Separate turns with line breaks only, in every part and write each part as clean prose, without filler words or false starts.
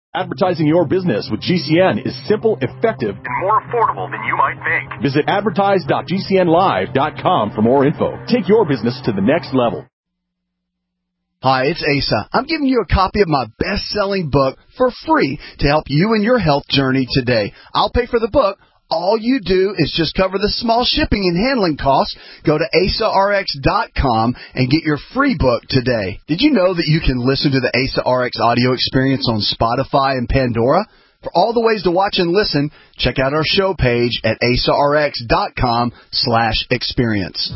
Advertising your business with GCN is simple, effective, and more affordable than you might think. Visit advertise.gcnlive.com for more info. Take your business to the next level.
Hi, it's Asa. I'm giving you a copy of my best-selling book for free to help you in your health journey today. I'll pay for the book. All you do is just cover the small shipping and handling costs. Go to AsaRx.com and get your free book today. Did you know that you can listen to the Asa RX audio experience on Spotify and Pandora? For all the ways to watch and listen, check out our show page at AsaRx.com/experience.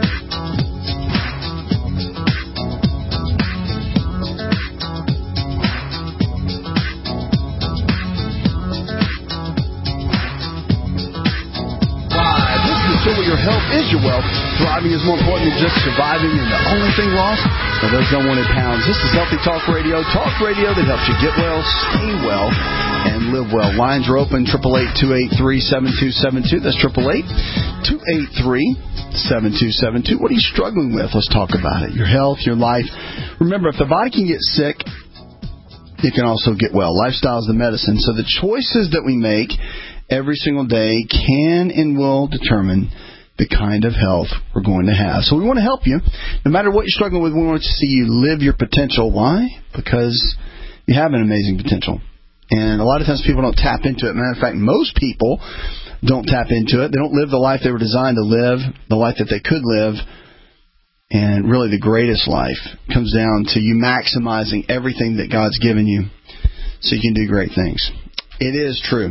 Your health is your wealth. Thriving is more important than just surviving, and the only thing lost are those unwanted pounds. This is Healthy Talk Radio that helps you get well, stay well, and live well. Lines are open, 888-283-7272. That's 888-283-7272. What are you struggling with? Let's talk about it. Your health, your life. Remember, if the body can get sick, it can also get well. Lifestyle is the medicine. So the choices that we make every single day can and will determine the kind of health we're going to have. So we want to help you. No matter what you're struggling with, we want to see you live your potential. Why? Because you have an amazing potential. And a lot of times people don't tap into it. Matter of fact, most people don't tap into it. They don't live the life they were designed to live, the life that they could live. And really the greatest life comes down to you maximizing everything that God's given you so you can do great things. It is true.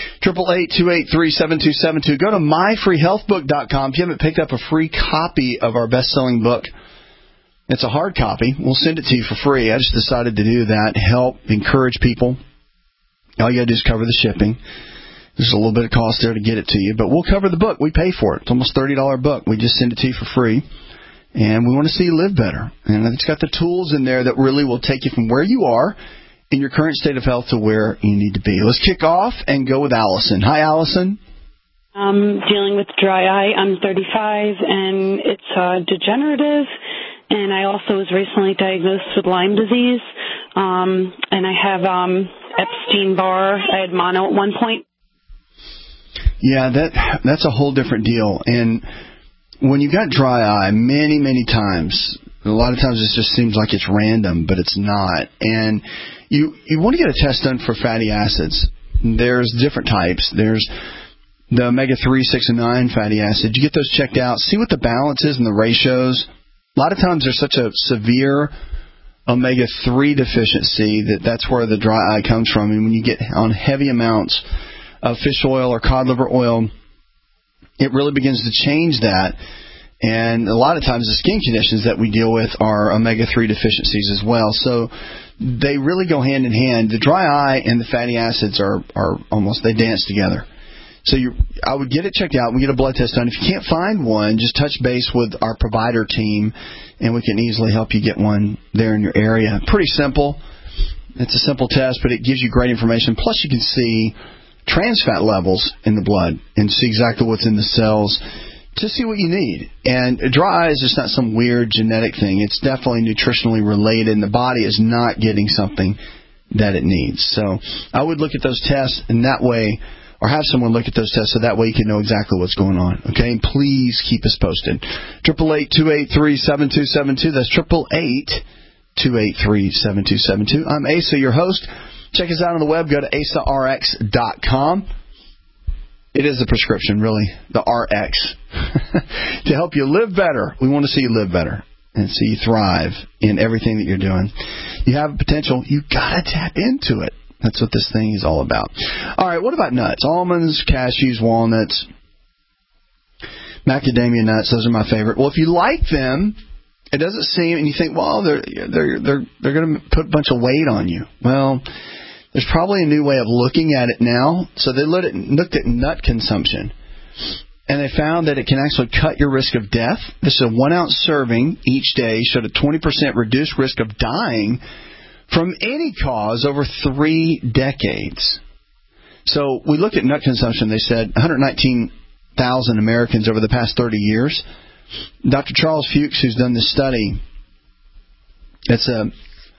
888-283-7272. Go to myfreehealthbook.com. If you haven't picked up a free copy of our best-selling book, it's a hard copy. We'll send it to you for free. I just decided to do that, help, encourage people. All you got to do is cover the shipping. There's a little bit of cost there to get it to you, but we'll cover the book. We pay for it. It's almost $30 book. We just send it to you for free, and we want to see you live better. And it's got the tools in there that really will take you from where you are in your current state of health to where you need to be. Let's kick off and go with Allison. Hi, Allison.
I'm dealing with dry eye. I'm 35, and it's degenerative, and I also was recently diagnosed with Lyme disease, and I have Epstein-Barr. I had mono at one point.
Yeah, that's a whole different deal. And when you've got dry eye, many times, a lot of times it just seems like it's random, but it's not. And you want to get a test done for fatty acids. There's different types. There's the omega-3, 6, and 9 fatty acids. You get those checked out. See what the balance is and the ratios. A lot of times there's such a severe omega-3 deficiency that's where the dry eye comes from. And when you get on heavy amounts of fish oil or cod liver oil, it really begins to change that. And a lot of times the skin conditions that we deal with are omega-3 deficiencies as well. So they really go hand in hand. The dry eye and the fatty acids are almost, they dance together. So I would get it checked out. We get a blood test done. If you can't find one, just touch base with our provider team, and we can easily help you get one there in your area. Pretty simple. It's a simple test, but it gives you great information. Plus, you can see trans fat levels in the blood and see exactly what's in the cells to see what you need. And dry eye is just not some weird genetic thing. It's definitely nutritionally related, and the body is not getting something that it needs. So I would look at those tests in that way, or have someone look at those tests so that way you can know exactly what's going on. Okay? And please keep us posted. 888-283-7272. That's 888-283-7272. I'm Asa, your host. Check us out on the web. Go to asarx.com. It is a prescription, really, the RX, to help you live better. We want to see you live better and see you thrive in everything that you're doing. You have potential. You've got to tap into it. That's what this thing is all about. All right, what about nuts? Almonds, cashews, walnuts, macadamia nuts. Those are my favorite. Well, if you like them, it doesn't seem, and you think, well, they're going to put a bunch of weight on you. Well, there's probably a new way of looking at it now. So they looked at nut consumption, and they found that it can actually cut your risk of death. This is a 1-ounce serving each day showed a 20% reduced risk of dying from any cause over 3 decades. So we looked at nut consumption. They said 119,000 Americans over the past 30 years. Dr. Charles Fuchs, who's done this study, it's a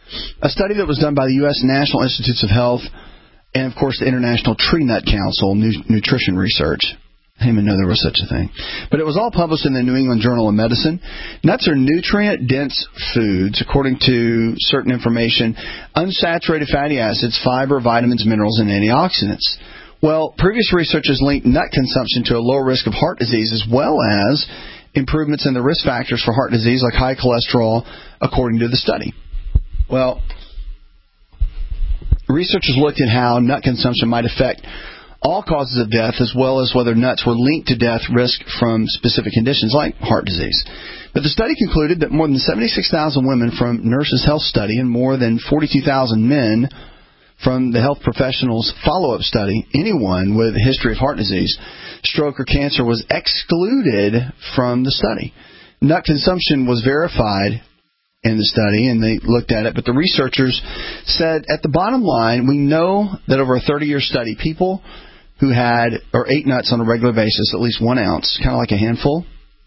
A study that was done by the U.S. National Institutes of Health and, of course, the International Tree Nut Council, nutrition research. I didn't even know there was such a thing. But it was all published in the New England Journal of Medicine. Nuts are nutrient-dense foods, according to certain information, unsaturated fatty acids, fiber, vitamins, minerals, and antioxidants. Well, previous research has linked nut consumption to a lower risk of heart disease as well as improvements in the risk factors for heart disease like high cholesterol, according to the study. Well, researchers looked at how nut consumption might affect all causes of death, as well as whether nuts were linked to death risk from specific conditions like heart disease. But the study concluded that more than 76,000 women from Nurses Health Study and more than 42,000 men from the Health Professionals Follow-Up Study, anyone with a history of heart disease, stroke, or cancer was excluded from the study. Nut consumption was verified in the study, and they looked at it, but the researchers said at the bottom line, we know that over a 30-year study, people who had or ate nuts on a regular basis, at least 1 ounce, kind of like a handful,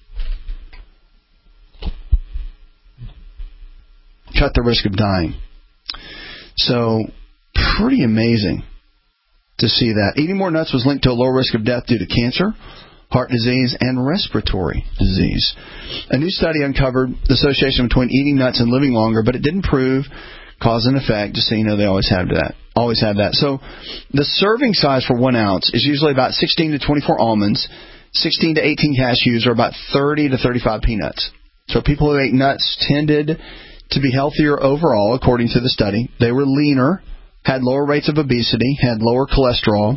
cut the risk of dying. So, pretty amazing to see that. Eating more nuts was linked to a lower risk of death due to cancer, heart disease, and respiratory disease. A new study uncovered the association between eating nuts and living longer, but it didn't prove cause and effect, just so you know they always have that. So the serving size for 1 ounce is usually about 16 to 24 almonds, 16 to 18 cashews, or about 30 to 35 peanuts. So people who ate nuts tended to be healthier overall, according to the study. They were leaner, had lower rates of obesity, had lower cholesterol,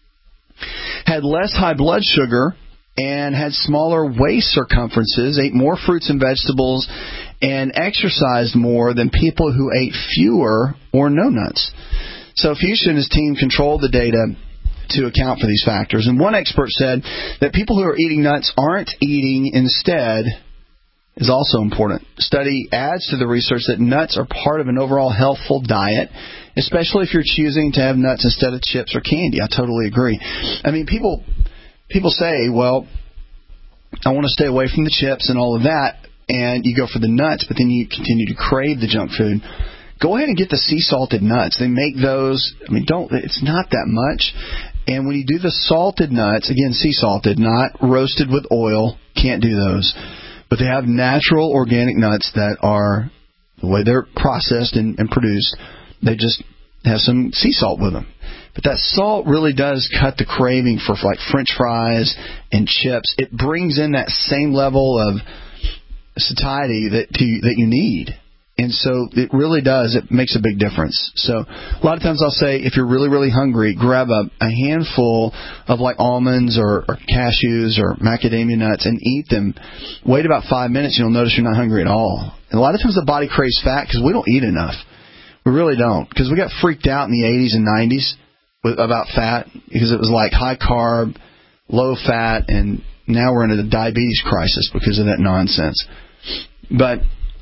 had less high blood sugar, and had smaller waist circumferences, ate more fruits and vegetables, and exercised more than people who ate fewer or no nuts. So Fuchsia and his team controlled the data to account for these factors. And one expert said that people who are eating nuts aren't eating instead is also important. The study adds to the research that nuts are part of an overall healthful diet, especially if you're choosing to have nuts instead of chips or candy. I totally agree. I mean, people say, well, I want to stay away from the chips and all of that, and you go for the nuts, but then you continue to crave the junk food. Go ahead and get the sea salted nuts. They make those, it's not that much. And when you do the salted nuts, again, sea salted, not roasted with oil, can't do those. But they have natural organic nuts that are, the way they're processed and produced, they just have some sea salt with them. But that salt really does cut the craving for like French fries and chips. It brings in that same level of satiety that you need. And so it really does. It makes a big difference. So a lot of times I'll say, if you're really, really hungry, grab a handful of like almonds or cashews or macadamia nuts and eat them. Wait about 5 minutes, you'll notice you're not hungry at all. And a lot of times the body craves fat because we don't eat enough. We really don't. Because we got freaked out in the 80s and 90s about fat because it was like high carb, low fat, and now we're in a diabetes crisis because of that nonsense. But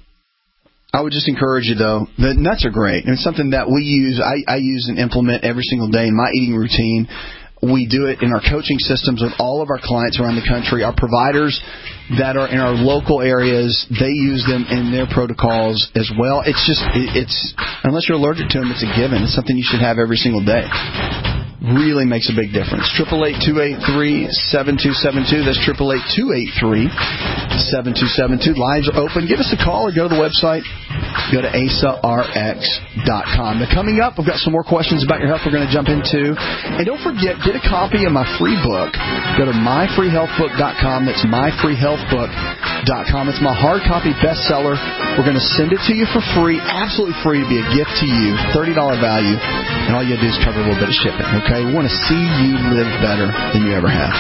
I would just encourage you, though, the nuts are great. And it's something that we use, I use and implement every single day in my eating routine. We do it in our coaching systems with all of our clients around the country. Our providers that are in our local areas, they use them in their protocols as well. It's unless you're allergic to them, it's a given. It's something you should have every single day. Really makes a big difference. 888-283-7272. That's 888-283-7272. Lines are open. Give us a call or go to the website. Go to asarx.com. Now, coming up, we've got some more questions about your health we're going to jump into. And don't forget, get a copy of my free book. Go to myfreehealthbook.com. That's myfreehealthbook.com. It's my hard copy bestseller. We're going to send it to you for free, absolutely free, to be a gift to you, $30 value. And all you have to do is cover a little bit of shipping, okay? We want to see you live better than you ever have.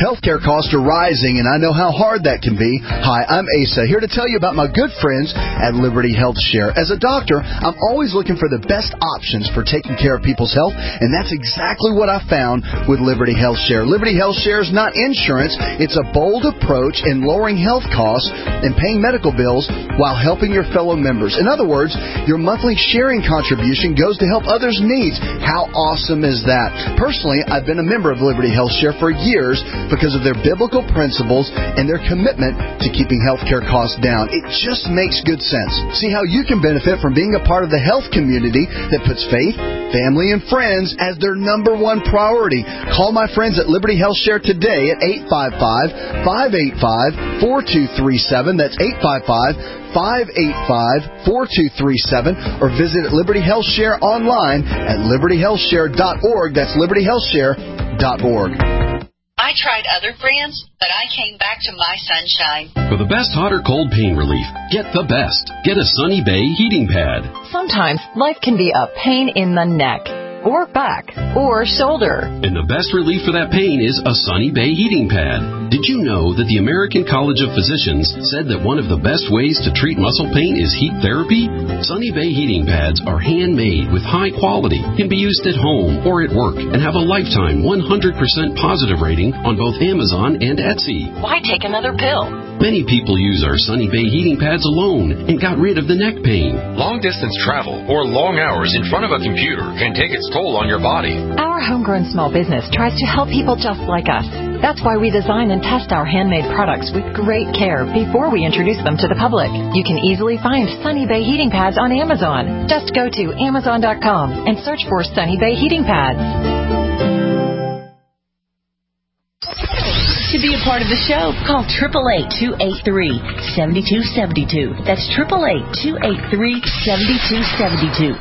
Healthcare costs are rising, and I know how hard that can be. Hi, I'm Asa, here to tell you about my good friends at Liberty Health Share. As a doctor, I'm always looking for the best options for taking care of people's health, and that's exactly what I found with Liberty Health Share. Liberty Health Share is not insurance. It's a bold approach in lowering health costs and paying medical bills while helping your fellow members. In other words, your monthly sharing contribution goes to help others' needs. How awesome is that? Personally, I've been a member of Liberty Health Share for years because of their biblical principles and their commitment to keeping healthcare costs down. It just makes good sense. See how you can benefit from being a part of the health community that puts faith, family, and friends as their number one priority. Call my friends at Liberty Health Share today at 855-585-4237. That's 855-585-4237, or visit Liberty Health Share online at libertyhealthshare.org. That's libertyhealthshare.org.
I tried other brands, but I came back to My Sunshine.
For the best hot or cold pain relief, get the best. Get a Sunny Bay heating pad.
Sometimes life can be a pain in the neck, or back, or shoulder.
And the best relief for that pain is a Sunny Bay heating pad. Did you know that the American College of Physicians said that one of the best ways to treat muscle pain is heat therapy? Sunny Bay heating pads are handmade with high quality, can be used at home or at work, and have a lifetime 100% positive rating on both Amazon and Etsy.
Why take another pill?
Many people use our Sunny Bay heating pads alone and got rid of the neck pain.
Long-distance travel or long hours in front of a computer can take its toll on your body.
Our homegrown small business tries to help people just like us. That's why we design and test our handmade products with great care before we introduce them to the public. You can easily find Sunny Bay heating pads on Amazon. Just go to Amazon.com and search for Sunny Bay heating pads.
To be a part of the show, call 888-283-7272. That's 888-283-7272.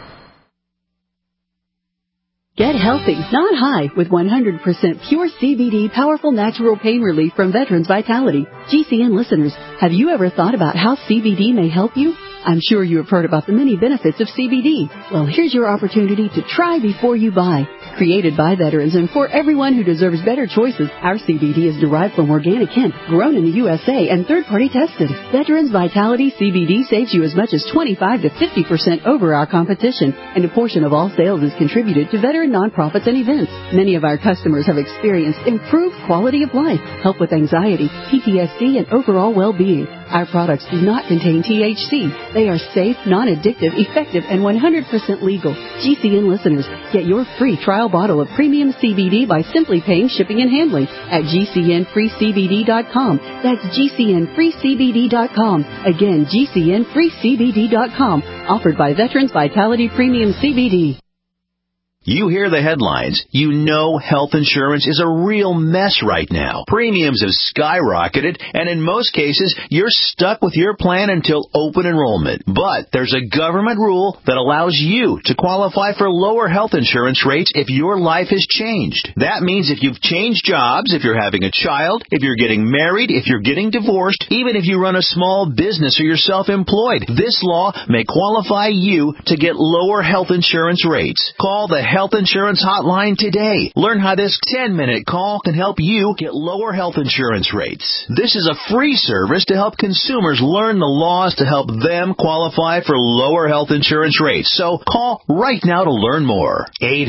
Get healthy, not high, with 100% pure CBD powerful natural pain relief from Veterans Vitality. GCN listeners, have you ever thought about how CBD may help you? I'm sure you have heard about the many benefits of CBD. Well, here's your opportunity to try before you buy. Created by veterans and for everyone who deserves better choices, our CBD is derived from organic hemp, grown in the USA, and third-party tested. Veterans Vitality CBD saves you as much as 25 to 50% over our competition, and a portion of all sales is contributed to veteran nonprofits and events. Many of our customers have experienced improved quality of life, help with anxiety, PTSD, and overall well-being. Our products do not contain THC. They are safe, non-addictive, effective, and 100% legal. GCN listeners, get your free trial bottle of premium CBD by simply paying shipping and handling at GCNFreeCBD.com. That's GCNFreeCBD.com. Again, GCNFreeCBD.com. Offered by Veterans Vitality Premium CBD.
You hear the headlines. You know health insurance is a real mess right now. Premiums have skyrocketed, and in most cases, you're stuck with your plan until open enrollment. But there's a government rule that allows you to qualify for lower health insurance rates if your life has changed. That means if you've changed jobs, if you're having a child, if you're getting married, if you're getting divorced, even if you run a small business or you're self-employed, this law may qualify you to get lower health insurance rates. Call the Health Insurance Hotline today. Learn how this 10-minute call can help you get lower health insurance rates. This is a free service to help consumers learn the laws to help them qualify for lower health insurance rates. So call right now to learn more.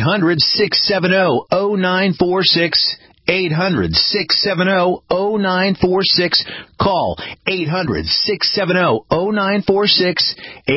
800-670-0946. 800-670-0946. Call 800-670-0946.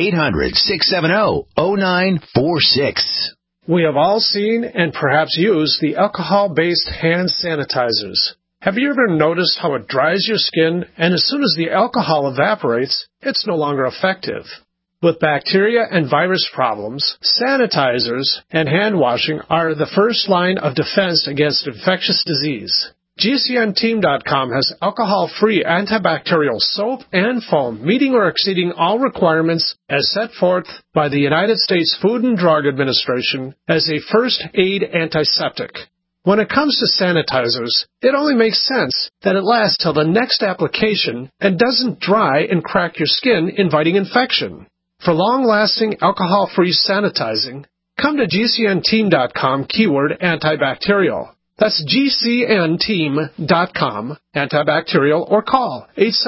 800-670-0946.
We have all seen and perhaps used the alcohol-based hand sanitizers. Have you ever noticed how it dries your skin, and as soon as the alcohol evaporates, it's no longer effective? With bacteria and virus problems, sanitizers and hand washing are the first line of defense against infectious disease. GCNteam.com has alcohol-free antibacterial soap and foam meeting or exceeding all requirements as set forth by the United States Food and Drug Administration as a first aid antiseptic. When it comes to sanitizers, it only makes sense that it lasts till the next application and doesn't dry and crack your skin, inviting infection. For long-lasting alcohol-free sanitizing, come to GCNteam.com keyword antibacterial. That's GCNteam.com, antibacterial, or call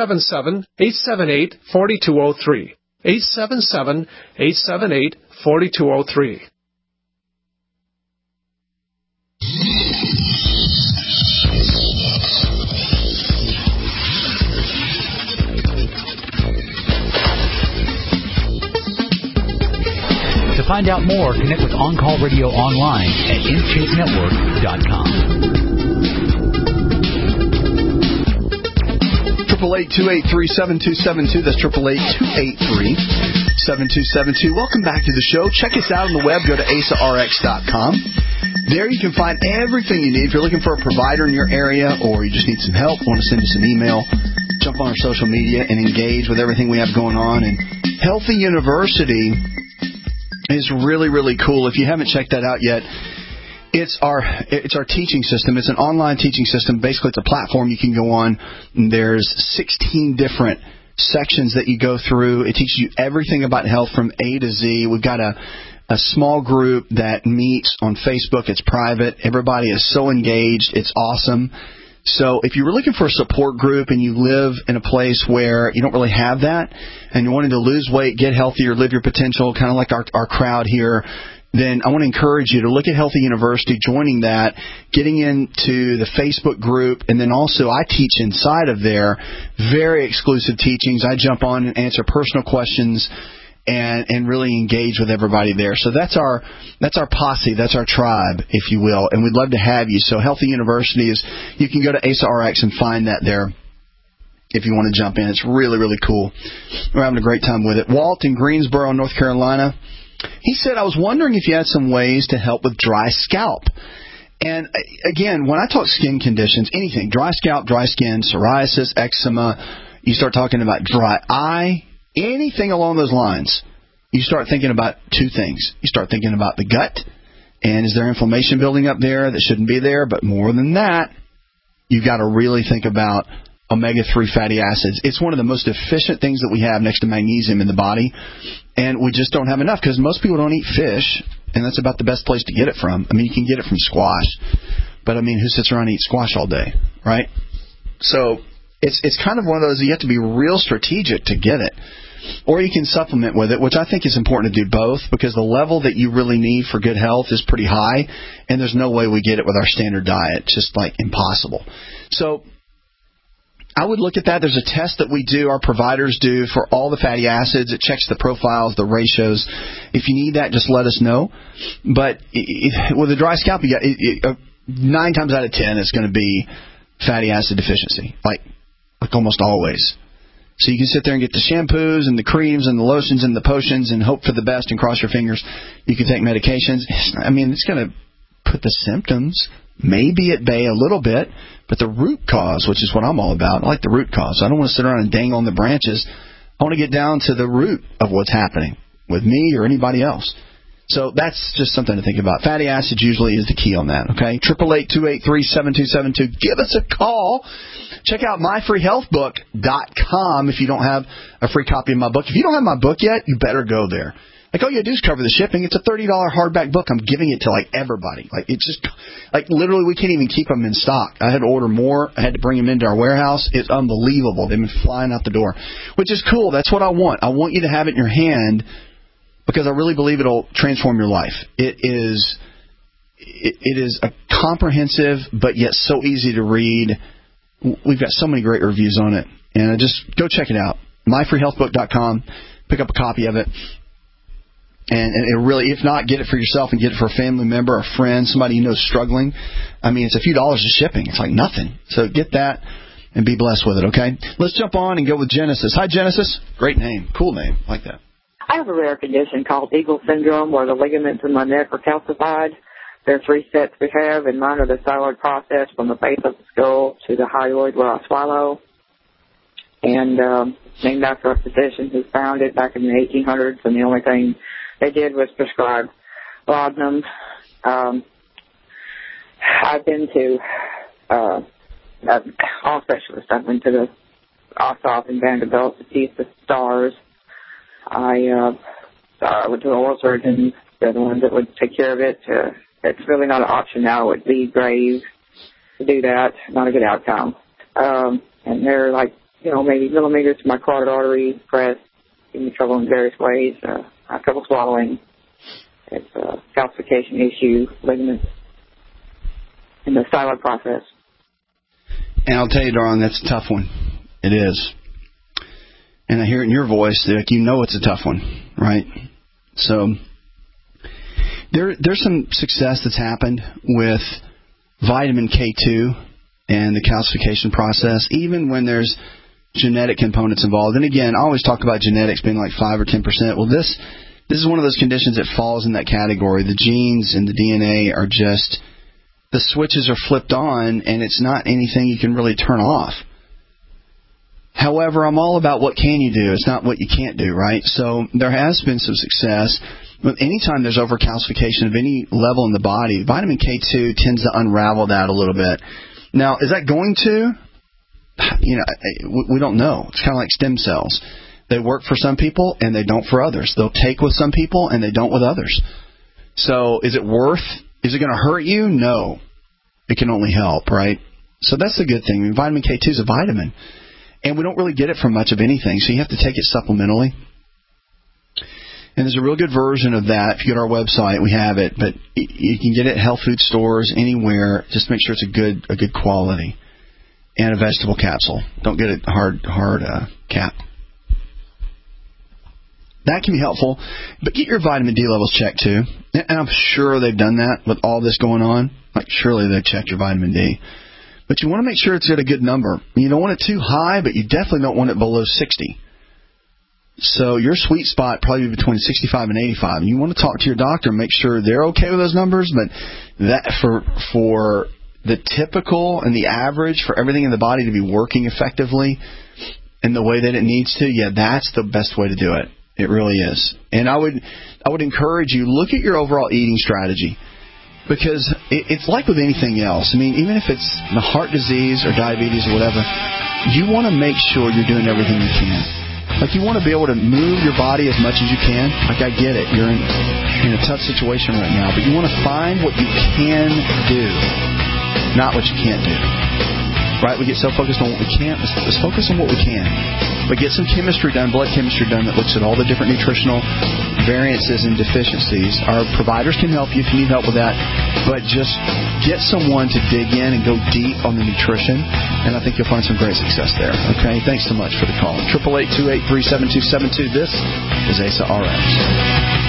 877-878-4203. 877-878-4203.
To find out more, connect with On Call Radio online at InShapeNetwork.com.
888-283-7272. That's 888-283-7272. Welcome back to the show. Check us out on the web. Go to AsaRx.com. There you can find everything you need. If you're looking for a provider in your area or you just need some help, want to send us an email, jump on our social media and engage with everything we have going on. And Healthy University is really, really cool. If you haven't checked that out yet, it's our teaching system. It's an online teaching system. Basically, it's a platform you can go on. There's 16 different sections that you go through. It teaches you everything about health from A to Z. We've got a small group that meets on Facebook. It's private. Everybody is so engaged. It's awesome. So if you were looking for a support group and you live in a place where you don't really have that and you're wanting to lose weight, get healthier, live your potential, kind of like our crowd here, then I want to encourage you to look at Healthy University, joining that, getting into the Facebook group, and then also I teach inside of there, very exclusive teachings. I jump on and answer personal questions and really engage with everybody there. So that's our posse, that's our tribe, if you will, and we'd love to have you. So Healthy University is, you can go to AsaRx and find that there if you want to jump in. It's really, really cool. We're having a great time with it. Walt in Greensboro, North Carolina, he said, I was wondering if you had some ways to help with dry scalp. And again, when I talk skin conditions, anything, dry scalp, dry skin, psoriasis, eczema, you start talking about dry eye, anything along those lines, you start thinking about two things. You start thinking about the gut, and is there inflammation building up there that shouldn't be there? But more than that, you've got to really think about omega-3 fatty acids. It's one of the most efficient things that we have next to magnesium in the body, and we just don't have enough because most people don't eat fish, and that's about the best place to get it from. I mean, you can get it from squash, but I mean, who sits around and eats squash all day, right? So it's kind of one of those, you have to be real strategic to get it. Or you can supplement with it, which I think is important to do both, because the level that you really need for good health is pretty high, and there's no way we get it with our standard diet. It's just like impossible. So I would look at that. There's a test that we do, our providers do, for all the fatty acids. It checks the profiles, the ratios. If you need that, just let us know. But with a dry scalp, you got 9 times out of 10 it's going to be fatty acid deficiency, like almost always. So you can sit there and get the shampoos and the creams and the lotions and the potions and hope for the best and cross your fingers. You can take medications. I mean, it's going to put the symptoms maybe at bay a little bit, but the root cause, which is what I'm all about. I like the root cause. I don't want to sit around and dangle on the branches. I want to get down to the root of what's happening with me or anybody else. So that's just something to think about. Fatty acids usually is the key on that, okay? 888-283-7272. Give us a call. Check out myfreehealthbook.com if you don't have a free copy of my book. If you don't have my book yet, you better go there. Like, all you got to do is cover the shipping. It's a $30 hardback book. I'm giving it to, everybody. It's just, literally we can't even keep them in stock. I had to order more. I had to bring them into our warehouse. It's unbelievable. They've been flying out the door, which is cool. That's what I want. I want you to have it in your hand because I really believe it'll transform your life. It is a comprehensive but yet so easy to read. We've got so many great reviews on it. And just go check it out. myfreehealthbook.com. Pick up a copy of it. And it really, if not, get it for yourself and get it for a family member, a friend, somebody you know is struggling. I mean, it's a few dollars of shipping. It's like nothing. So get that and be blessed with it, okay? Let's jump on and go with Genesis. Hi, Genesis. Great name. Cool name. I like that.
I have a rare condition called Eagle syndrome where the ligaments in my neck are calcified. There are 3 sets we have, and mine are the thyroid process from the base of the skull to the hyoid where I swallow. And named after a physician who found it back in the 1800s, and the only thing they did was prescribe laudanum. I've been to all specialists. I've been to the Ossoff and Vanderbilt to see the stars. I went to the oral surgeons. They're the ones that would take care of it. It's really not an option now. It would be grave. to do that. Not a good outcome. And they're like, maybe millimeters to my carotid artery, pressed, giving me trouble in various ways. I have trouble swallowing. It's a calcification issue, ligaments in the styloid process.
And I'll tell you, darling, that's a tough one. It is. And I hear it in your voice that it's a tough one, right? So there's some success that's happened with vitamin K2 and the calcification process, even when there's genetic components involved. And again, I always talk about genetics being like 5 or 10%. Well, this is one of those conditions that falls in that category. The genes and the DNA are just, the switches are flipped on, and it's not anything you can really turn off. However, I'm all about what can you do. It's not what you can't do, right? So there has been some success. But anytime there's overcalcification of any level in the body, vitamin K2 tends to unravel that a little bit. Now, is that going to? We don't know. It's kind of like stem cells. They work for some people, and they don't for others. They'll take with some people, and they don't with others. So is it going to hurt you? No. It can only help, right? So that's the good thing. I mean, vitamin K2 is a vitamin. And we don't really get it from much of anything, so you have to take it supplementally. And there's a real good version of that. If you go to our website, we have it. But you can get it at health food stores, anywhere. Just make sure it's a good quality. And a vegetable capsule. Don't get it hard cap. That can be helpful. But get your vitamin D levels checked, too. And I'm sure they've done that with all this going on. Like, surely they've checked your vitamin D. But you want to make sure it's at a good number. You don't want it too high, but you definitely don't want it below 60. So your sweet spot probably between 65 and 85. And you want to talk to your doctor and make sure they're okay with those numbers. But that for the typical and the average, for everything in the body to be working effectively in the way that it needs to, that's the best way to do it. It really is. And I would encourage you, look at your overall eating strategy. Because it's like with anything else. I mean, even if it's the heart disease or diabetes or whatever, you want to make sure you're doing everything you can. Like, you want to be able to move your body as much as you can. Like, I get it. You're in a tough situation right now. But you want to find what you can do, not what you can't do. Right? We get so focused on what we can't. Let's focus on what we can. But get some chemistry done, blood chemistry done, that looks at all the different nutritional variances and deficiencies. Our providers can help you if you need help with that. But just get someone to dig in and go deep on the nutrition, and I think you'll find some great success there. Okay? Thanks so much for the call. 888-283-7272. This is ASA RX.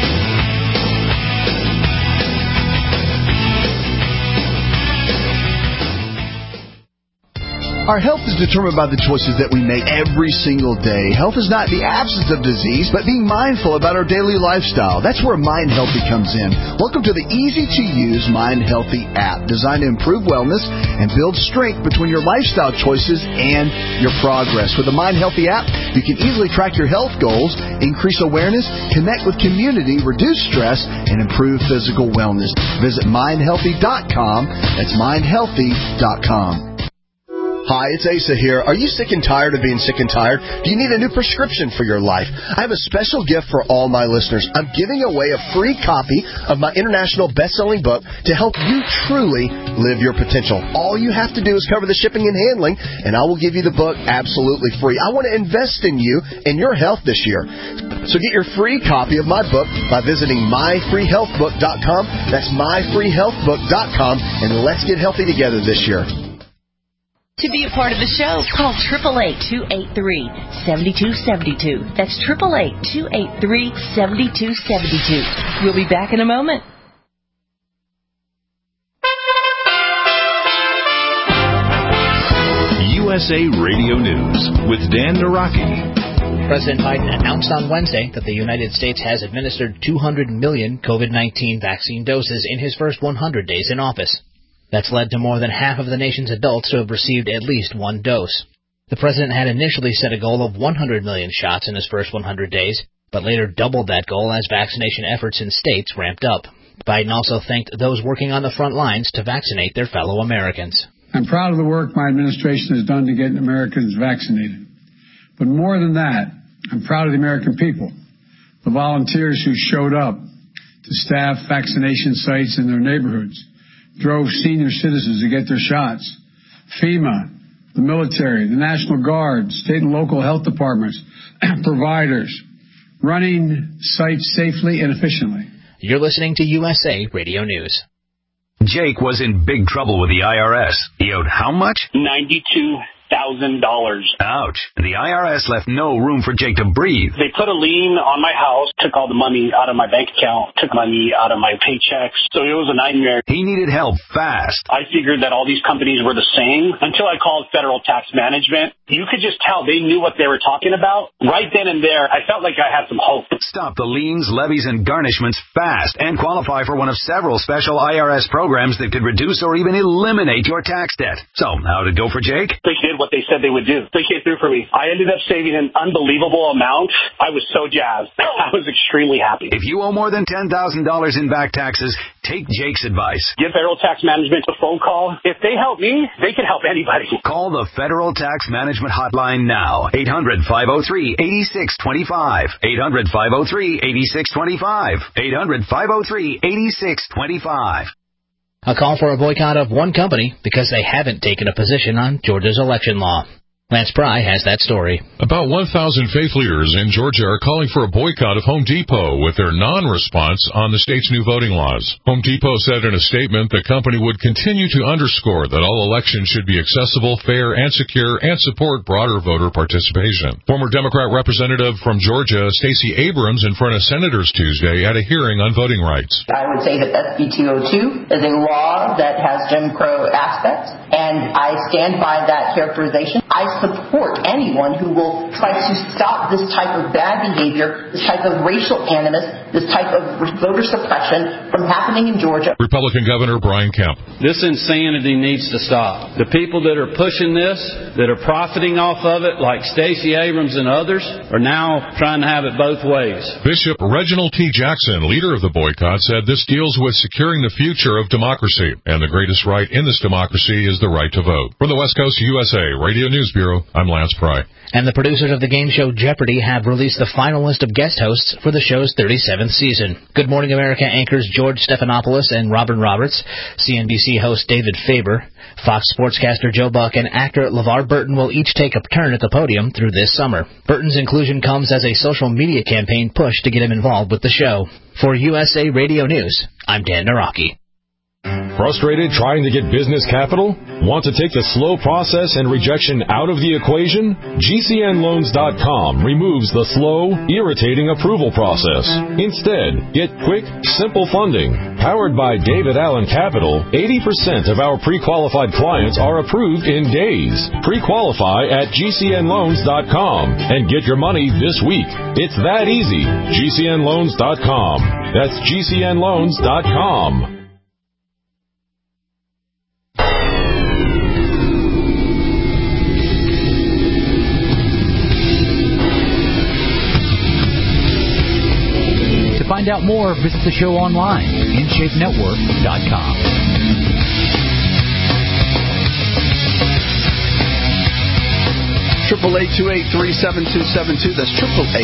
Our health is determined by the choices that we make every single day. Health is not the absence of disease, but being mindful about our daily lifestyle. That's where Mind Healthy comes in. Welcome to the easy-to-use Mind Healthy app, designed to improve wellness and build strength between your lifestyle choices and your progress. With the Mind Healthy app, you can easily track your health goals, increase awareness, connect with community, reduce stress, and improve physical wellness. Visit mindhealthy.com. That's mindhealthy.com.
Hi, it's Asa here. Are you sick and tired of being sick and tired? Do you need a new prescription for your life? I have a special gift for all my listeners. I'm giving away a free copy of my international best-selling book to help you truly live your potential. All you have to do is cover the shipping and handling, and I will give you the book absolutely free. I want to invest in you and your health this year. So get your free copy of my book by visiting myfreehealthbook.com. That's myfreehealthbook.com, and let's get healthy together this year.
To be a part of the show, call 888-283-7272. That's 888-283-7272. We'll be back in a moment.
USA Radio News with Dan Naraki.
President Biden announced on Wednesday that the United States has administered 200 million COVID-19 vaccine doses in his first 100 days in office. That's led to more than half of the nation's adults to have received at least one dose. The president had initially set a goal of 100 million shots in his first 100 days, but later doubled that goal as vaccination efforts in states ramped up. Biden also thanked those working on the front lines to vaccinate their fellow Americans.
I'm proud of the work my administration has done to get Americans vaccinated. But more than that, I'm proud of the American people, the volunteers who showed up to staff vaccination sites in their neighborhoods, drove senior citizens to get their shots. FEMA, the military, the National Guard, state and local health departments, providers, running sites safely and efficiently.
You're listening to USA Radio News.
Jake was in big trouble with the IRS. He owed how much?
$92,000.
Ouch. The IRS left no room for Jake to breathe.
They put a lien on my house, took all the money out of my bank account, took money out of my paychecks. So it was a nightmare.
He needed help fast.
I figured that all these companies were the same until I called Federal Tax Management. You could just tell they knew what they were talking about. Right then and there, I felt like I had some hope.
Stop the liens, levies, and garnishments fast and qualify for one of several special IRS programs that could reduce or even eliminate your tax debt. So, how'd it go for Jake?
They did what they said they would do. They came through for me. I ended up saving an unbelievable amount. I was so jazzed. I was extremely happy.
If you owe more than $10,000 in back taxes, take Jake's advice.
Give Federal Tax Management a phone call. If they help me, they can help anybody.
Call the Federal Tax Management Hotline now. 800-503-8625. 800-503-8625. 800-503-8625.
A call for a boycott of one company because they haven't taken a position on Georgia's election law. Lance Pry has that story.
About 1,000 faith leaders in Georgia are calling for a boycott of Home Depot with their non-response on the state's new voting laws. Home Depot said in a statement the company would continue to underscore that all elections should be accessible, fair, and secure, and support broader voter participation. Former Democrat representative from Georgia, Stacey Abrams, in front of senators Tuesday at a hearing on voting rights.
I would say that SB 202 is a law that has Jim Crow aspects, and I stand by that characterization. I support anyone who will try to stop this type of bad behavior, this type of racial animus, this type of voter suppression from happening in Georgia.
Republican Governor Brian Kemp.
This insanity needs to stop. The people that are pushing this, that are profiting off of it, like Stacey Abrams and others, are now trying to have it both ways.
Bishop Reginald T. Jackson, leader of the boycott, said this deals with securing the future of democracy, and the greatest right in this democracy is the right to vote. From the West Coast USA Radio News Bureau, I'm Lance Pry.
And the producers of the game show Jeopardy have released the final list of guest hosts for the show's 37th season. Good Morning America anchors George Stephanopoulos and Robin Roberts, CNBC host David Faber, Fox sportscaster Joe Buck, and actor LeVar Burton will each take a turn at the podium through this summer. Burton's inclusion comes as a social media campaign push to get him involved with the show. For USA Radio News, I'm Dan Naraki.
Frustrated trying to get business capital? Want to take the slow process and rejection out of the equation? GCNLoans.com removes the slow, irritating approval process. Instead, get quick, simple funding. Powered by David Allen Capital, 80% of our pre-qualified clients are approved in days. Pre-qualify at GCNLoans.com and get your money this week. It's that easy. GCNLoans.com. That's GCNLoans.com.
To find out more, visit the show online, InShapeNetwork.com.
888-283-7272. That's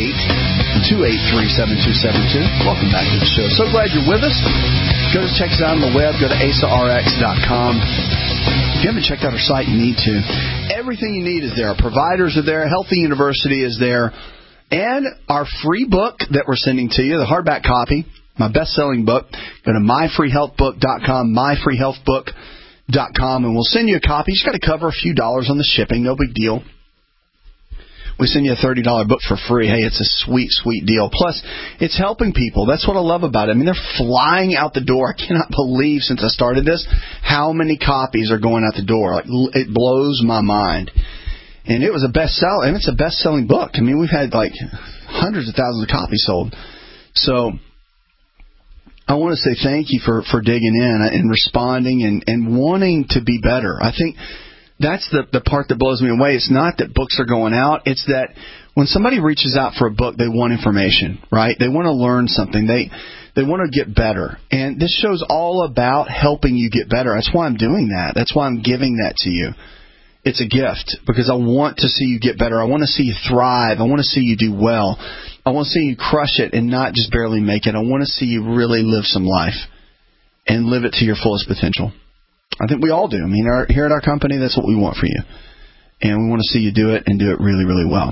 888-283-7272. Welcome back to the show. So glad you're with us. Go to check us out on the web. Go to AsaRx.com. If you haven't checked out our site, you need to. Everything you need is there. Our providers are there. Healthy University is there. And our free book that we're sending to you, the hardback copy, my best-selling book. Go to myfreehealthbook.com, myfreehealthbook.com, and we'll send you a copy. You just got to cover a few dollars on the shipping. No big deal. We send you a $30 book for free. Hey, it's a sweet, sweet deal. Plus, it's helping people. That's what I love about it. I mean, they're flying out the door. I cannot believe, since I started this, how many copies are going out the door. Like, it blows my mind. And it was a bestseller, and it's a best-selling book. I mean, we've had like hundreds of thousands of copies sold. So I want to say thank you for digging in and responding and wanting to be better. I think that's the part that blows me away. It's not that books are going out. It's that when somebody reaches out for a book, they want information, right? They want to learn something. They want to get better. And this show's all about helping you get better. That's why I'm doing that. That's why I'm giving that to you. It's a gift because I want to see you get better. I want to see you thrive. I want to see you do well. I want to see you crush it and not just barely make it. I want to see you really live some life. and live it to your fullest potential. I think we all do. I mean, here at our company, that's what we want for you. And we want to see you do it and do it really, really well.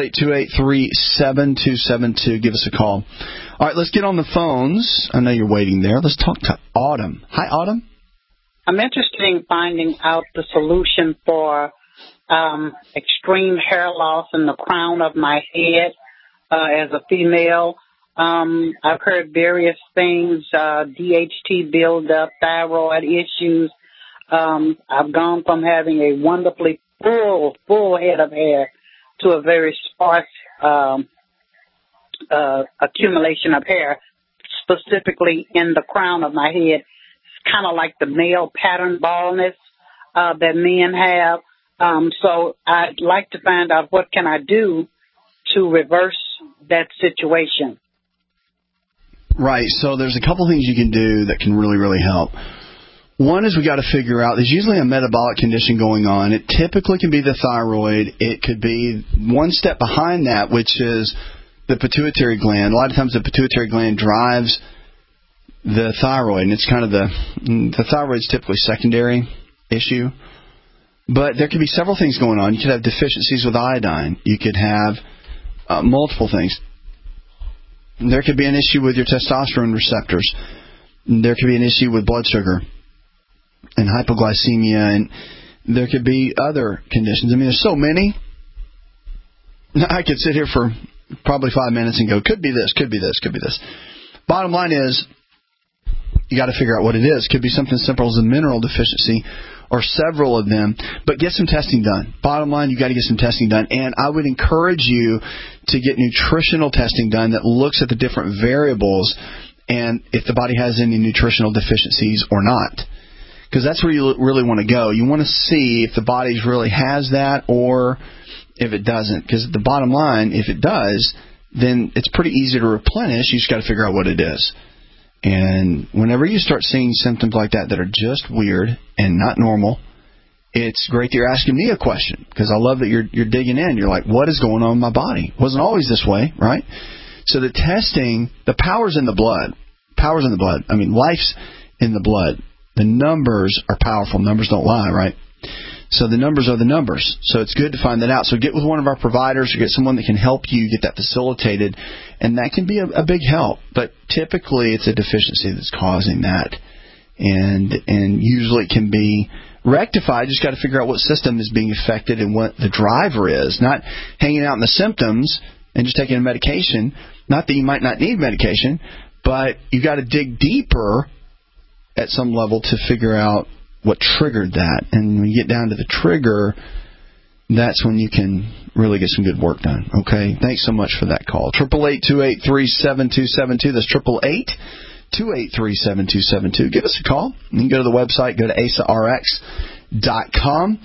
888-283-7272. Give us a call. All right, let's get on the phones. I know you're waiting there. Let's talk to Autumn. Hi, Autumn.
I'm interested in finding out the solution for extreme hair loss in the crown of my head as a female. I've heard various things, DHT buildup, thyroid issues. I've gone from having a wonderfully full head of hair to a very sparse accumulation of hair, specifically in the crown of my head. It's kind of like the male pattern baldness that men have. So I'd like to find out what can I do to reverse that situation.
Right. So there's a couple things you can do that can really, really help. One is we got to figure out there's usually a metabolic condition going on. It typically can be the thyroid. It could be one step behind that, which is the pituitary gland. A lot of times the pituitary gland drives the thyroid, and it's kind of the thyroid's typically secondary issue. But there could be several things going on. You could have deficiencies with iodine. You could have multiple things. There could be an issue with your testosterone receptors. There could be an issue with blood sugar and hypoglycemia, and there could be other conditions. I mean, there's so many. I could sit here for probably 5 minutes and go, could be this, could be this, could be this. Bottom line is, you got to figure out what it is. Could be something simple as a mineral deficiency or several of them, but get some testing done. Bottom line, you got to get some testing done, and I would encourage you to get nutritional testing done that looks at the different variables and if the body has any nutritional deficiencies or not. Because that's where you really want to go. You want to see if the body really has that or if it doesn't. Because the bottom line, if it does, then it's pretty easy to replenish. You just got to figure out what it is. And whenever you start seeing symptoms like that that are just weird and not normal, it's great that you're asking me a question. Because I love that you're digging in. You're like, what is going on in my body? It wasn't always this way, right? So the testing, the power's in the blood. Power's in the blood. I mean, life's in the blood. The numbers are powerful. Numbers don't lie, right? So the numbers are the numbers. So it's good to find that out. So get with one of our providers or get someone that can help you get that facilitated. And that can be a big help. But typically it's a deficiency that's causing that. And usually it can be rectified. Just got to figure out what system is being affected and what the driver is. Not hanging out in the symptoms and just taking a medication. Not that you might not need medication, but you got to dig deeper at some level to figure out what triggered that. And when you get down to the trigger, that's when you can really get some good work done. Okay? Thanks so much for that call. 888-283-7272. That's 888-283-7272. Give us a call. You can go to the website, go to asarx.com.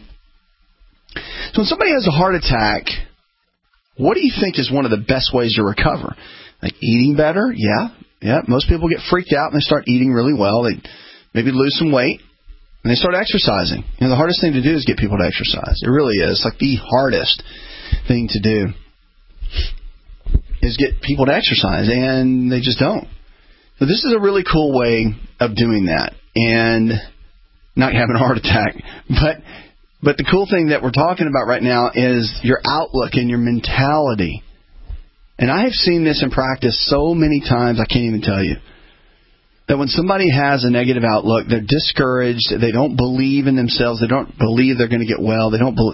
So when somebody has a heart attack, what do you think is one of the best ways to recover? Like eating better? Yeah. Most people get freaked out and they start eating really well. They maybe lose some weight, and they start exercising. You know, the hardest thing to do is get people to exercise. It really is. It's like the hardest thing to do is get people to exercise, and they just don't. So this is a really cool way of doing that and not having a heart attack. But the cool thing that we're talking about right now is your outlook and your mentality. And I have seen this in practice so many times, I can't even tell you. That when somebody has a negative outlook, they're discouraged, they don't believe in themselves, they don't believe they're going to get well, they don't.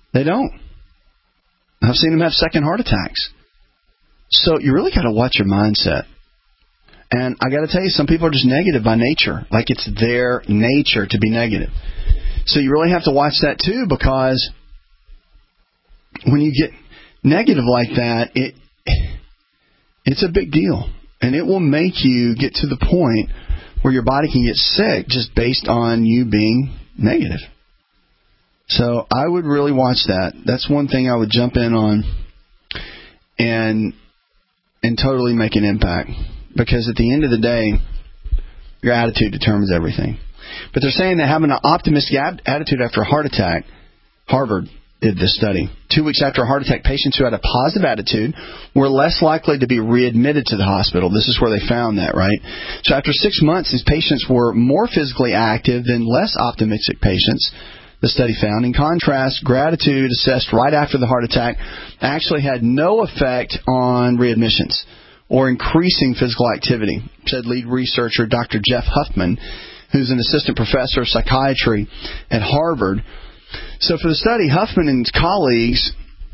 I've seen them have second heart attacks. So you really got to watch your mindset. And I got to tell you, some people are just negative by nature, like it's their nature to be negative. So you really have to watch that too, because when you get negative like that, it's a big deal. And it will make you get to the point where your body can get sick just based on you being negative. So I would really watch that. That's one thing I would jump in on and totally make an impact. Because at the end of the day, your attitude determines everything. But they're saying that having an optimistic attitude after a heart attack, Harvard did this study, 2 weeks after a heart attack, patients who had a positive attitude were less likely to be readmitted to the hospital. This is where they found that, right? So after 6 months, these patients were more physically active than less optimistic patients, the study found. In contrast, gratitude assessed right after the heart attack actually had no effect on readmissions or increasing physical activity, said lead researcher Dr. Jeff Huffman, who's an assistant professor of psychiatry at Harvard. So for the study, Huffman and his colleagues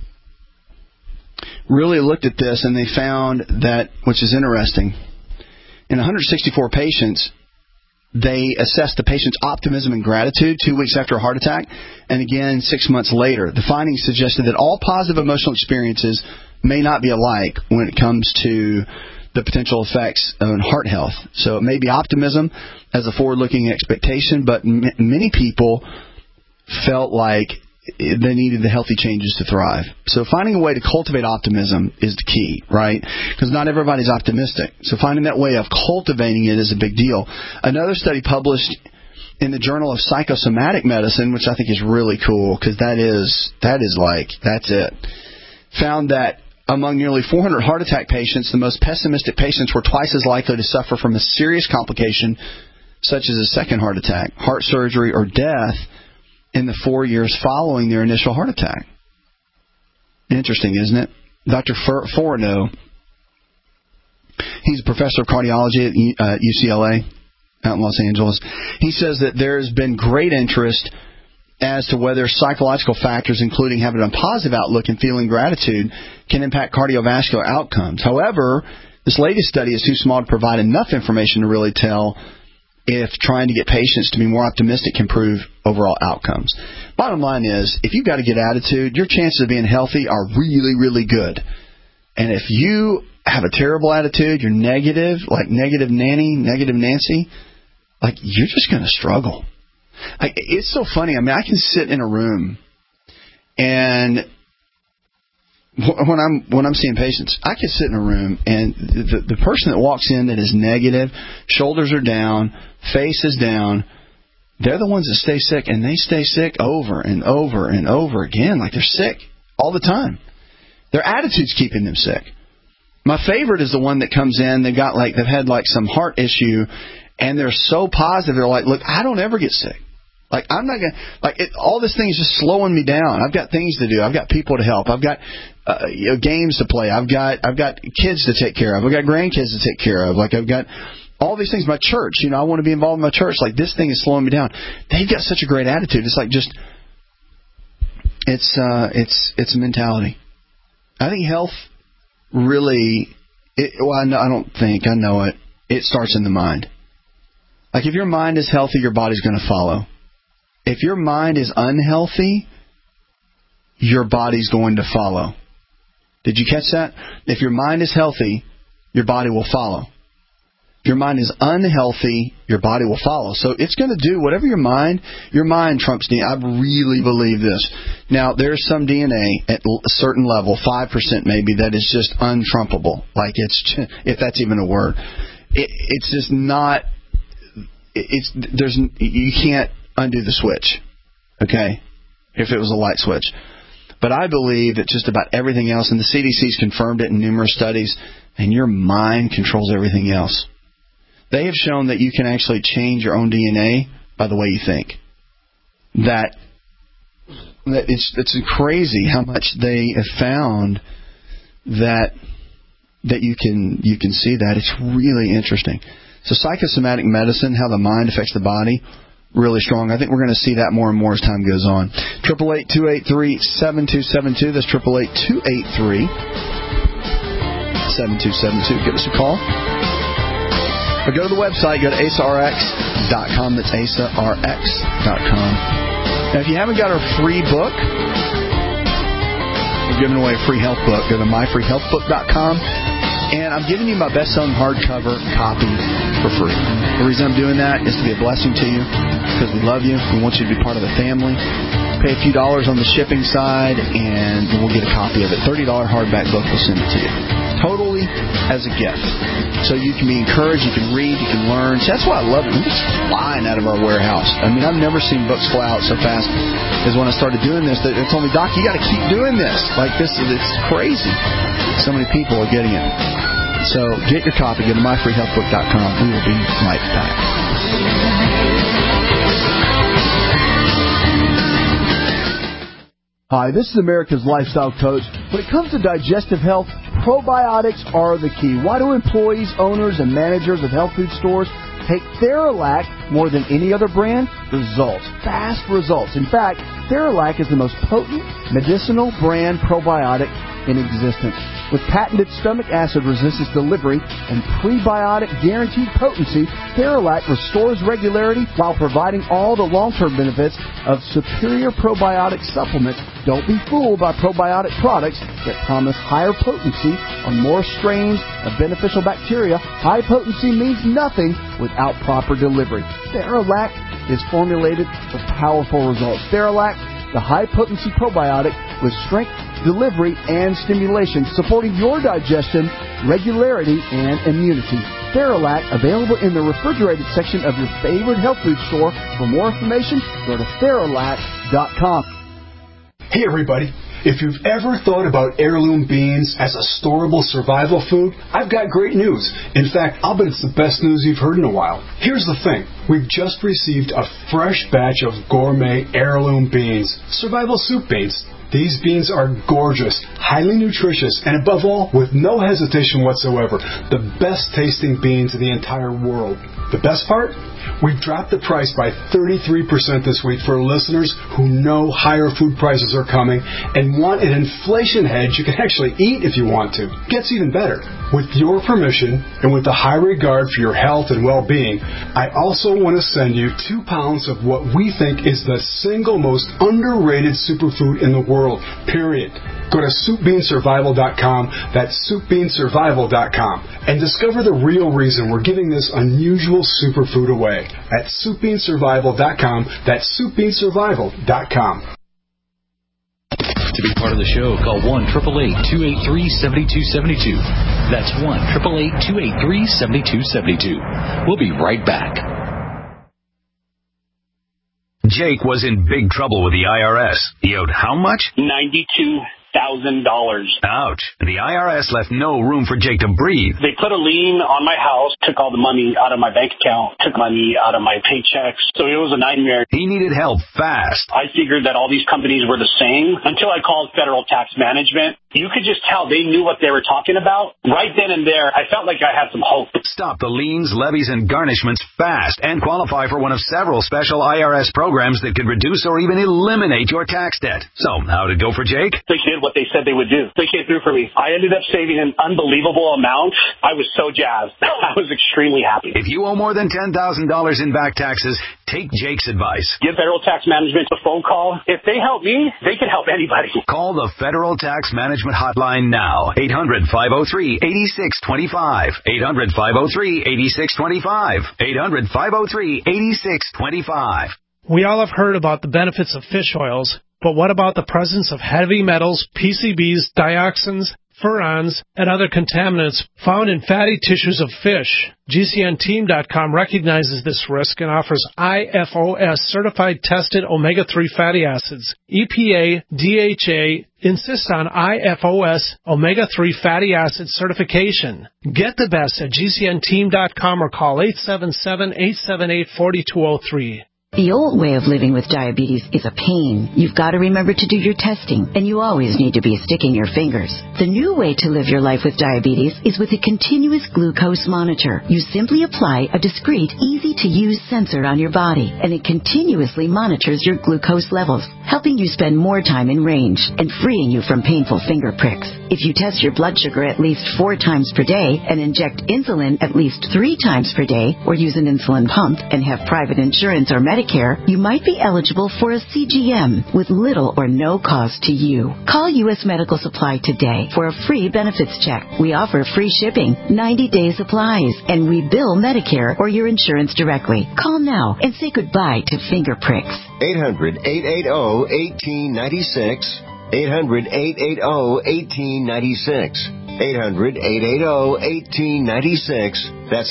really looked at this, and they found that, which is interesting, in 164 patients, they assessed the patient's optimism and gratitude 2 weeks after a heart attack, and again 6 months later. The findings suggested that all positive emotional experiences may not be alike when it comes to the potential effects on heart health. So it may be optimism as a forward-looking expectation, but many people felt like they needed the healthy changes to thrive. So finding a way to cultivate optimism is the key, right? Because not everybody's optimistic. So finding that way of cultivating it is a big deal. Another study published in the Journal of Psychosomatic Medicine, which I think is really cool, because that's it, found that among nearly 400 heart attack patients, the most pessimistic patients were twice as likely to suffer from a serious complication, such as a second heart attack, heart surgery, or death in the 4 years following their initial heart attack. Interesting, isn't it? Dr. Forno, he's a professor of cardiology at UCLA out in Los Angeles. He says that there's been great interest as to whether psychological factors, including having a positive outlook and feeling gratitude, can impact cardiovascular outcomes. However, this latest study is too small to provide enough information to really tell if trying to get patients to be more optimistic can improve overall outcomes. Bottom line is, if you've got a good attitude, your chances of being healthy are really, really good. And if you have a terrible attitude, you're negative, like negative Nanny, negative Nancy, like you're just going to struggle. It's so funny. I mean, I can sit in a room, and when I'm seeing patients, I can sit in a room, and the person that walks in that is negative, shoulders are down, face is down, they're the ones that stay sick, and they stay sick over and over and over again, like they're sick all the time. Their attitude's keeping them sick. My favorite is the one that comes in, they've had some heart issue, and they're so positive. They're like, look, I don't ever get sick. Like, I'm not going to, all this thing is just slowing me down. I've got things to do. I've got people to help. I've got games to play. I've got kids to take care of. I've got grandkids to take care of. Like, I've got all these things. My church, I want to be involved in my church. Like, this thing is slowing me down. They've got such a great attitude. It's like it's a mentality. I think health really, I know it. It starts in the mind. Like, if your mind is healthy, your body's going to follow. If your mind is unhealthy, your body's going to follow. Did you catch that? If your mind is healthy, your body will follow. If your mind is unhealthy, your body will follow. So it's going to do whatever your mind trumps DNA. I really believe this. Now, there's some DNA at a certain level, 5% maybe, that is just untrumpable. Like, if that's even a word. It's just not, you can't undo the switch, okay, if it was a light switch. But I believe that just about everything else, and the CDC's confirmed it in numerous studies, and your mind controls everything else. They have shown that you can actually change your own DNA by the way you think. That it's crazy how much they have found that you can see that. It's really interesting. So psychosomatic medicine, how the mind affects the body, really strong. I think we're going to see that more and more as time goes on. 888-283-7272. That's 888-283-7272. Give us a call. Or go to the website. Go to AsaRx.com. That's AsaRx.com. Now, if you haven't got our free book, we're giving away a free health book. Go to myfreehealthbook.com. And I'm giving you my best-selling hardcover copy for free. The reason I'm doing that is to be a blessing to you, because we love you. We want you to be part of the family. pay a few dollars on the shipping side, and we'll get a copy of it. $30 hardback book, we'll send it to you. Totally as a gift. So you can be encouraged, you can read, you can learn. See, that's why I love it. We're just flying out of our warehouse. I mean, I've never seen books fly out so fast as when I started doing this. They told me, Doc, you got to keep doing this. Like this, it's crazy. So many people are getting it. So get your copy. Go to myfreehealthbook.com. We will be right back.
Hi, this is America's Lifestyle Coach. When it comes to digestive health, probiotics are the key. Why do employees, owners, and managers of health food stores take Theralac more than any other brand? Results. Fast results. In fact, Theralac is the most potent medicinal brand probiotic in existence. With patented stomach acid resistance delivery and prebiotic guaranteed potency, Theralac restores regularity while providing all the long-term benefits of superior probiotic supplements. Don't be fooled by probiotic products that promise higher potency on more strains of beneficial bacteria. High potency means nothing without proper delivery. Theralac is formulated for powerful results. Theralac, the high-potency probiotic with strength, delivery, and stimulation, supporting your digestion, regularity, and immunity. Theralac, available in the refrigerated section of your favorite health food store. For more information, go to Theralac.com.
Hey, everybody. If you've ever thought about heirloom beans as a storable survival food, I've got great news. In fact, I'll bet it's the best news you've heard in a while. Here's the thing. We've just received a fresh batch of gourmet heirloom beans, survival soup beans. These beans are gorgeous, highly nutritious, and above all, with no hesitation whatsoever, the best tasting beans in the entire world. The best part? We've dropped the price by 33% this week for listeners who know higher food prices are coming and want an inflation hedge you can actually eat if you want to. Gets even better. With your permission and with the high regard for your health and well-being, I also want to send you 2 pounds of what we think is the single most underrated superfood in the world, period. Go to SoupBeanSurvival.com, that's SoupBeanSurvival.com, and discover the real reason we're giving this unusual superfood away at SoupBeanSurvival.com, that's SoupBeanSurvival.com.
To be part of the show, call 1-888-283-7272. That's 1-888-283-7272. We'll be right back.
Jake was in big trouble with the IRS. He owed how much?
$92,000.
Ouch. The IRS left no room for Jake to breathe.
They put a lien on my house, took all the money out of my bank account, took money out of my paychecks. So it was a nightmare.
He needed help fast.
I figured that all these companies were the same until I called Federal Tax Management. You could just tell they knew what they were talking about. Right then and there, I felt like I had some hope.
Stop the liens, levies, and garnishments fast and qualify for one of several special IRS programs that could reduce or even eliminate your tax debt. So, how'd it go for Jake?
They did what they said they would do. They came through for me. I ended up saving an unbelievable amount. I was so jazzed. I was extremely happy.
If you owe more than $10,000 in back taxes, take Jake's advice.
Give Federal Tax Management a phone call. If they help me, they can help anybody.
Call the Federal Tax Management Hotline now. 800-503-8625. 800-503-8625. 800-503-8625.
We all have heard about the benefits of fish oils, but what about the presence of heavy metals, PCBs, dioxins, furans, and other contaminants found in fatty tissues of fish? GCNteam.com recognizes this risk and offers IFOS certified tested omega-3 fatty acids. EPA, DHA insist on IFOS omega-3 fatty acid certification. Get the best at GCNteam.com or call 877-878-4203.
The old way of living with diabetes is a pain. You've got to remember to do your testing, and you always need to be sticking your fingers. The new way to live your life with diabetes is with a continuous glucose monitor. You simply apply a discreet, easy-to-use sensor on your body, and it continuously monitors your glucose levels, helping you spend more time in range and freeing you from painful finger pricks. If you test your blood sugar at least 4 times per day and inject insulin at least 3 times per day, or use an insulin pump and have private insurance or Medicare, Medicare, you might be eligible for a CGM with little or no cost to you. Call U.S. Medical Supply today for a free benefits check. We offer free shipping, 90-day supplies, and we bill Medicare or your insurance directly. Call now and say goodbye to finger pricks.
800-880-1896. 800-880-1896. 800-880-1896. That's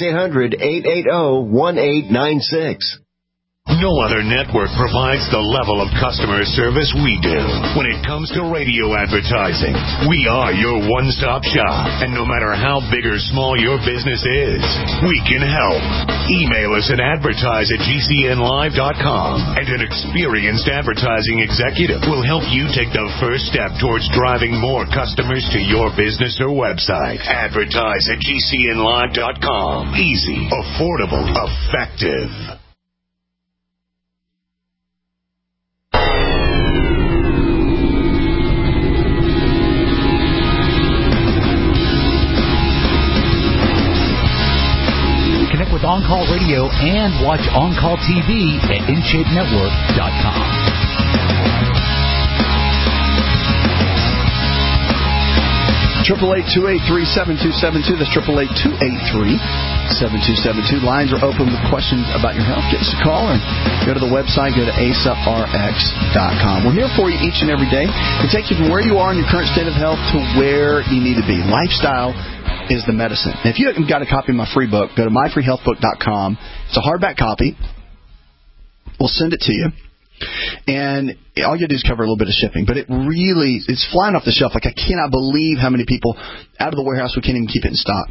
800-880-1896.
No other network provides the level of customer service we do. When it comes to radio advertising, we are your one-stop shop. And no matter how big or small your business is, we can help. Email us at advertise@gcnlive.com, and an experienced advertising executive will help you take the first step towards driving more customers to your business or website. Advertise@gcnlive.com. Easy, affordable, effective.
With On-Call Radio and watch On-Call TV at InShapeNetwork.com.
888-283-7272. That's 888-283-7272. Lines are open with questions about your health. Give us a call or go to the website. Go to AsaRx.com. We're here for you each and every day to take you from where you are in your current state of health to where you need to be. Lifestyle is the medicine. And if you haven't got a copy of my free book, go to myfreehealthbook.com. It's a hardback copy. We'll send it to you. And all you do is cover a little bit of shipping. But it's flying off the shelf. Like, I cannot believe how many people out of the warehouse, we can't even keep it in stock.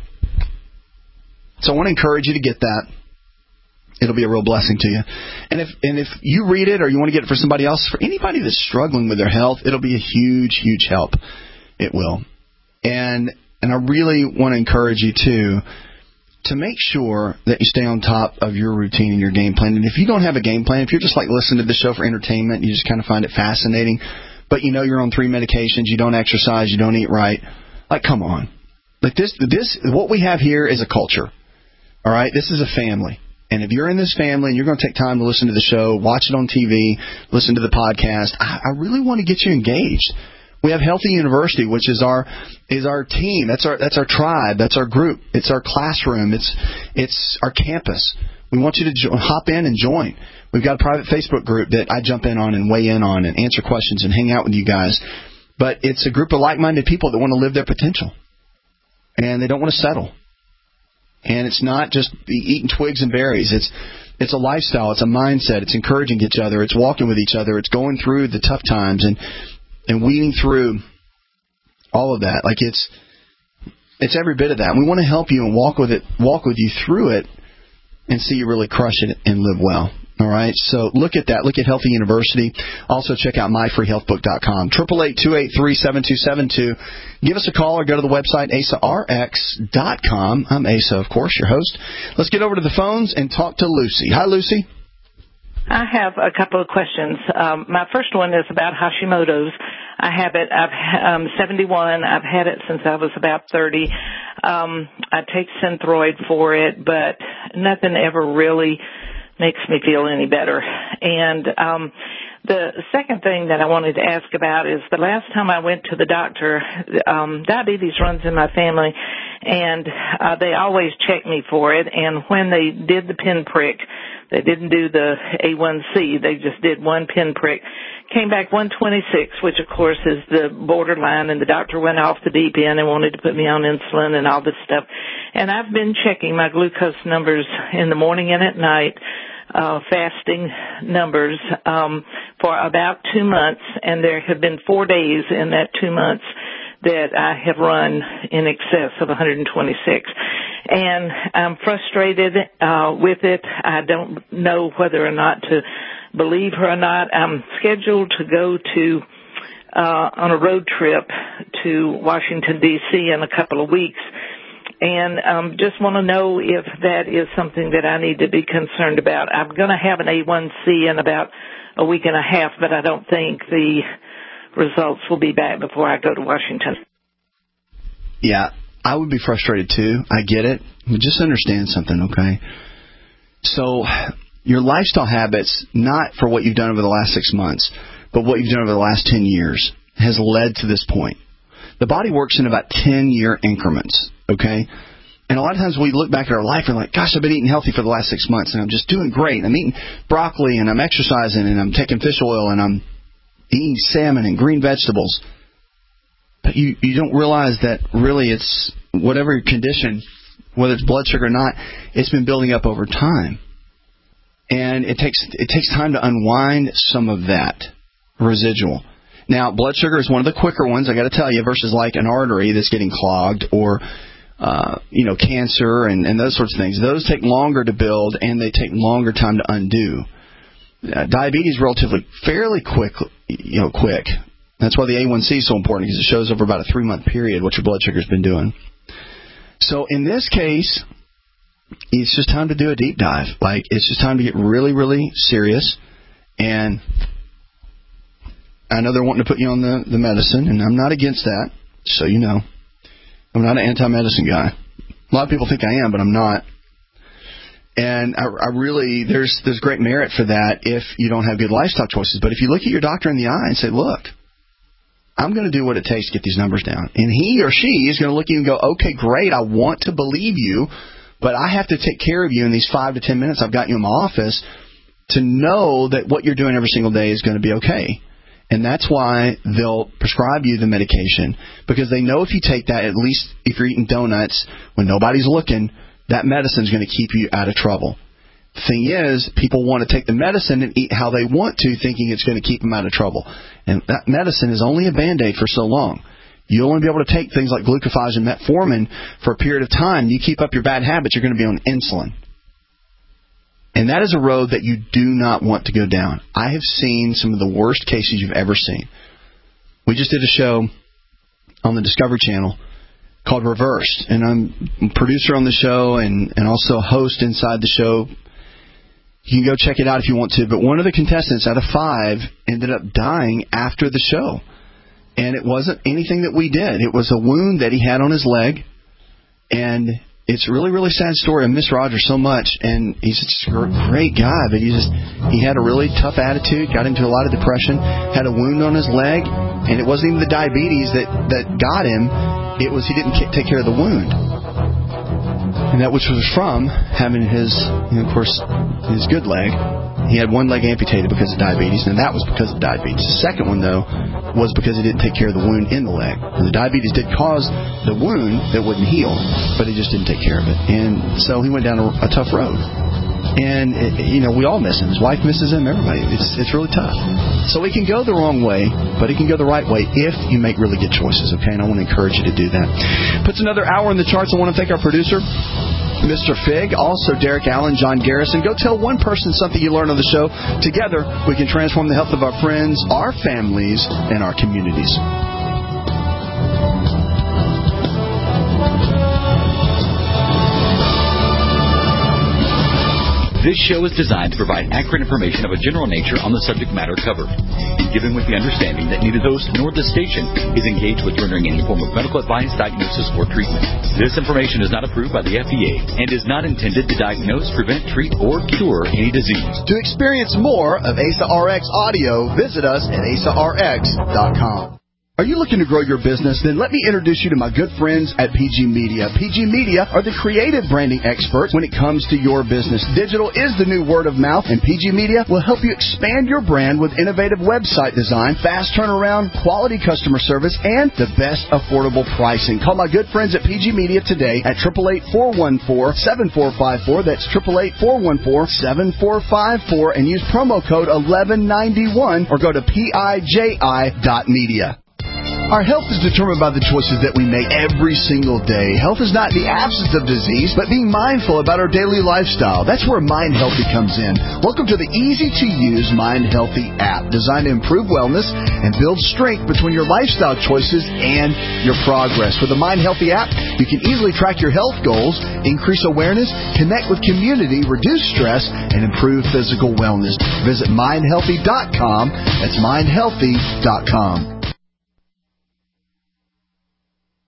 So I want to encourage you to get that. It'll be a real blessing to you. And if you read it or you want to get it for somebody else, for anybody that's struggling with their health, it'll be a huge, huge help. It will. And I really want to encourage you, too, to make sure that you stay on top of your routine and your game plan. And if you don't have a game plan, if you're just like listening to the show for entertainment, you just kind of find it fascinating, but you know you're on 3 medications, you don't exercise, you don't eat right, like, come on. Like this, what we have here is a culture, all right? This is a family. And if you're in this family and you're going to take time to listen to the show, watch it on TV, listen to the podcast, I really want to get you engaged. We have Healthy University, which is our team. That's our tribe. That's our group. It's our classroom. It's our campus. We want you to hop in and join. We've got a private Facebook group that I jump in on and weigh in on and answer questions and hang out with you guys. But it's a group of like-minded people that want to live their potential, and they don't want to settle. And it's not just eating twigs and berries. It's a lifestyle. It's a mindset. It's encouraging each other. It's walking with each other. It's going through the tough times and weeding through all of that. Like, it's every bit of that. And we want to help you and walk with you through it and see you really crush it and live well. All right? So look at that. Look at Healthy University. Also check out myfreehealthbook.com. 888-283-7272. Give us a call or go to the website AsaRx.com. I'm Asa, of course, your host. Let's get over to the phones and talk to Lucy. Hi, Lucy.
I have a couple of questions. My first one is about Hashimoto's. I have it. I'm 71. I've had it since I was about 30. I take Synthroid for it, but nothing ever really makes me feel any better. And the second thing that I wanted to ask about is the last time I went to the doctor, diabetes runs in my family, and they always check me for it. And when they did the pinprick, they didn't do the A1C. They just did one pinprick. Came back 126, which, of course, is the borderline, and the doctor went off the deep end and wanted to put me on insulin and all this stuff. And I've been checking my glucose numbers in the morning and at night, fasting numbers, for about 2 months, and there have been 4 days in that 2 months that I have run in excess of 126. And I'm frustrated with it. I don't know whether or not to believe her or not. I'm scheduled to go to on a road trip to Washington, D.C. in a couple of weeks. And just want to know if that is something that I need to be concerned about. I'm going to have an A1C in about a week and a half, but I don't think the results will be back before I go to Washington.
Yeah, I would be frustrated too. I get it. But just understand something, okay? So your lifestyle habits, not for what you've done over the last 6 months, but what you've done over the last 10 years, has led to this point. The body works in about 10-year increments, okay? And a lot of times we look back at our life and we're like, gosh, I've been eating healthy for the last 6 months, and I'm just doing great. I'm eating broccoli, and I'm exercising, and I'm taking fish oil, and I'm eating salmon and green vegetables. But you don't realize that really it's whatever your condition, whether it's blood sugar or not, it's been building up over time. And it takes time to unwind some of that residual. Now, blood sugar is one of the quicker ones, I got to tell you, versus like an artery that's getting clogged or cancer and those sorts of things. Those take longer to build, and they take longer time to undo. Diabetes relatively fairly quick. That's why the A1C is so important, because it shows over about a 3-month period what your blood sugar's been doing. So in this case, it's just time to do a deep dive. Like, it's just time to get really, really serious. And I know they're wanting to put you on the medicine, and I'm not against that, so you know. I'm not an anti-medicine guy. A lot of people think I am, but I'm not. And I really, there's great merit for that if you don't have good lifestyle choices. But if you look at your doctor in the eye and say, look, I'm going to do what it takes to get these numbers down. And he or she is going to look at you and go, okay, great, I want to believe you, but I have to take care of you in these 5 to 10 minutes I've got you in my office to know that what you're doing every single day is going to be okay. And that's why they'll prescribe you the medication, because they know if you take that, at least if you're eating donuts when nobody's looking, that medicine is going to keep you out of trouble. The thing is, people want to take the medicine and eat how they want to, thinking it's going to keep them out of trouble. And that medicine is only a Band-Aid for so long. You'll only be able to take things like glucophage and metformin for a period of time. You keep up your bad habits, you're going to be on insulin. And that is a road that you do not want to go down. I have seen some of the worst cases you've ever seen. We just did a show on the Discovery Channel called Reversed, and I'm a producer on the show and also host inside the show. You can go check it out if you want to, but one of the contestants out of 5 ended up dying after the show. And it wasn't anything that we did. It was a wound that he had on his leg, and it's a really, really sad story. I miss Roger so much, and he's just a great guy, but he had a really tough attitude, got into a lot of depression, had a wound on his leg, and it wasn't even the diabetes that got him. It was he didn't take care of the wound. And that which was from having his good leg. He had one leg amputated because of diabetes, and that was because of diabetes. The second one, though, was because he didn't take care of the wound in the leg. And the diabetes did cause the wound that wouldn't heal, but he just didn't take care of it. And so he went down a tough road. And, we all miss him. His wife misses him, everybody. It's really tough. So it can go the wrong way, but it can go the right way if you make really good choices, okay? And I want to encourage you to do that. Puts another hour in the charts. I want to thank our producer, Mr. Fig, also Derek Allen, John Garrison. Go tell one person something you learned on the show. Together, we can transform the health of our friends, our families, and our communities.
This show is designed to provide accurate information of a general nature on the subject matter covered, and given with the understanding that neither the host nor the station is engaged with rendering any form of medical advice, diagnosis, or treatment. This information is not approved by the FDA and is not intended to diagnose, prevent, treat, or cure any disease.
To experience more of Asa RX audio, visit us at asarx.com. Are you looking to grow your business? Then let me introduce you to my good friends at PG Media. PG Media are the creative branding experts when it comes to your business. Digital is the new word of mouth, and PG Media will help you expand your brand with innovative website design, fast turnaround, quality customer service, and the best affordable pricing. Call my good friends at PG Media today at 888-414-7454. That's 888-414-7454, and use promo code 1191 or go to piji.media.
Our health is determined by the choices that we make every single day. Health is not the absence of disease, but being mindful about our daily lifestyle. That's where Mind Healthy comes in. Welcome to the easy-to-use Mind Healthy app, designed to improve wellness and build strength between your lifestyle choices and your progress. With the Mind Healthy app, you can easily track your health goals, increase awareness, connect with community, reduce stress, and improve physical wellness. Visit mindhealthy.com. That's mindhealthy.com.